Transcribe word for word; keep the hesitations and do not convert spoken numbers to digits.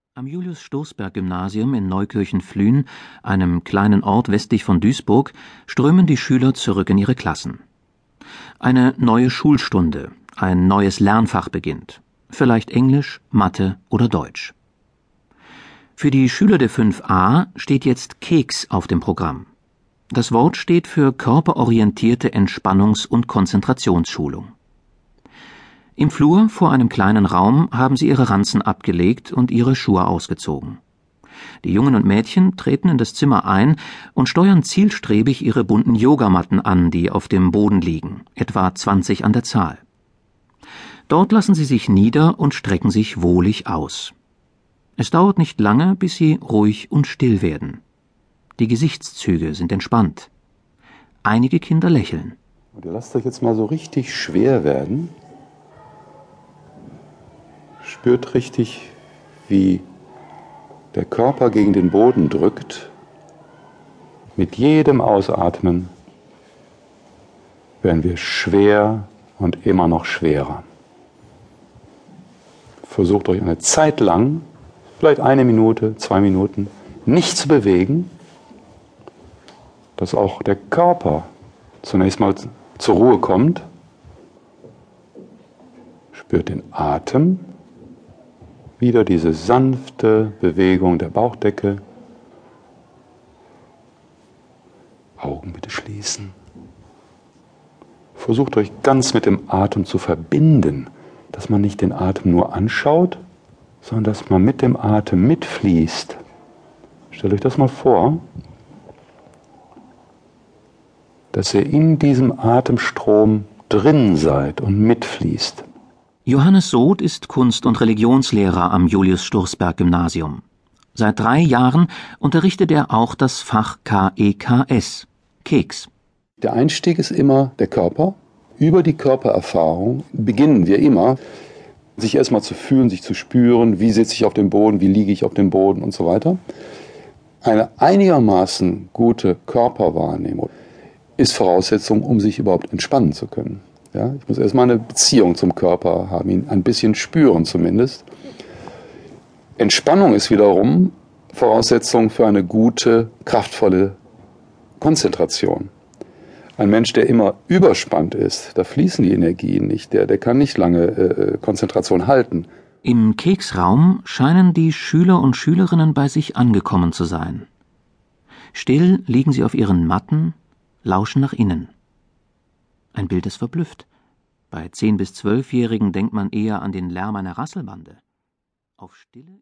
Am Julius-Stoßberg-Gymnasium in Neukirchen-Flühen, einem kleinen Ort westlich von Duisburg, strömen die Schüler zurück in ihre Klassen. Eine neue Schulstunde, ein neues Lernfach beginnt. Vielleicht Englisch, Mathe oder Deutsch. Für die Schüler der fünf a steht jetzt Keks auf dem Programm. Das Wort steht für körperorientierte Entspannungs- und Konzentrationsschulung. Im Flur vor einem kleinen Raum haben sie ihre Ranzen abgelegt und ihre Schuhe ausgezogen. Die Jungen und Mädchen treten in das Zimmer ein und steuern zielstrebig ihre bunten Yogamatten an, die auf dem Boden liegen, etwa zwanzig an der Zahl. Dort lassen sie sich nieder und strecken sich wohlig aus. Es dauert nicht lange, bis sie ruhig und still werden. Die Gesichtszüge sind entspannt. Einige Kinder lächeln. Und ihr lasst euch jetzt mal so richtig schwer werden. Spürt richtig, wie der Körper gegen den Boden drückt. Mit jedem Ausatmen werden wir schwer und immer noch schwerer. Versucht euch eine Zeit lang, vielleicht eine Minute, zwei Minuten, nicht zu bewegen, dass auch der Körper zunächst mal zur Ruhe kommt. Spürt den Atem. Wieder diese sanfte Bewegung der Bauchdecke. Augen bitte schließen. Versucht euch ganz mit dem Atem zu verbinden, dass man nicht den Atem nur anschaut, sondern dass man mit dem Atem mitfließt. Stellt euch das mal vor, dass ihr in diesem Atemstrom drin seid und mitfließt. Johannes Soth ist Kunst- und Religionslehrer am Julius-Stoßberg-Gymnasium. Seit drei Jahren unterrichtet er auch das Fach K E K S, Keks. Der Einstieg ist immer der Körper. Über die Körpererfahrung beginnen wir immer, sich erstmal zu fühlen, sich zu spüren, wie sitze ich auf dem Boden, wie liege ich auf dem Boden und so weiter. Eine einigermaßen gute Körperwahrnehmung ist Voraussetzung, um sich überhaupt entspannen zu können. Ja, ich muss erstmal eine Beziehung zum Körper haben, ihn ein bisschen spüren zumindest. Entspannung ist wiederum Voraussetzung für eine gute, kraftvolle Konzentration. Ein Mensch, der immer überspannt ist, da fließen die Energien nicht, der, der kann nicht lange äh, Konzentration halten. Im Keksraum scheinen die Schüler und Schülerinnen bei sich angekommen zu sein. Still liegen sie auf ihren Matten, lauschen nach innen. Ein Bild, das verblüfft. Bei zehn- bis zwölfjährigen denkt man eher an den Lärm einer Rasselbande. Auf Stille